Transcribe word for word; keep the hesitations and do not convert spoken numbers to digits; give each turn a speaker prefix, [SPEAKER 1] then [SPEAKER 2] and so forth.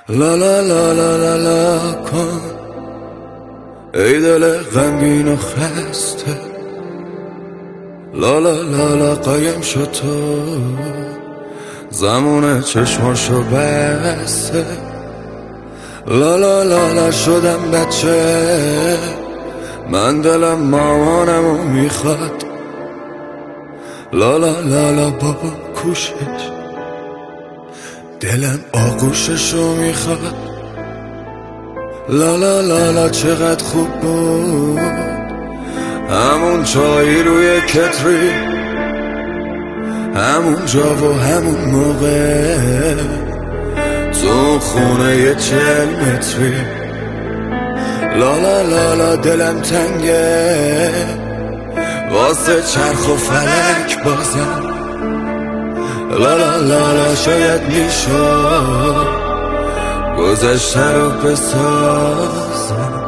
[SPEAKER 1] لا لا لا لا لا لا کن ای دل غمگین و خسته، لا لا لا لا قایم شد تو زمان چشماشو بسته، لا لا لا لا شدم بچه، من دلم مامانمو میخواد، لا لا لا لا بابا کوشش، دلم آغوششو میخواد، لا لا لا لا چقدر خوب بود همون چایی روی کتری، همون جا و همون موقع تو خونه یه چل متری، لا لا لا لا دلم تنگه واسه چرخ و فلک بازم، لا لا لا لا شاید میشد گذشته رو بسازم.